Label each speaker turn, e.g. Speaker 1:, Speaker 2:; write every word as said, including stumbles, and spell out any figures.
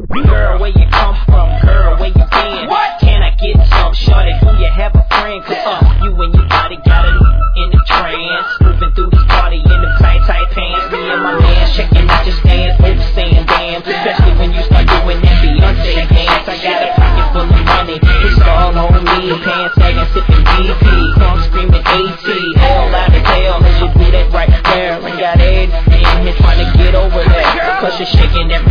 Speaker 1: Girl, where you come from? Girl, where you been? What? Can I get some? Shorty, do you have a friend? Cause uh, you and your body got it in the trance. Moving through this party in the tight, tight pants. Me and my man checking out your stance. Both saying damn. Especially when you start doing that Beyonce dance. I got a pocket full of money. It's all on me. Pants sagging, sipping D P. Crunk screaming A T. Hell out of hell. And you do that right there. And got Ed in here trying to get over that. Cause you're shaking every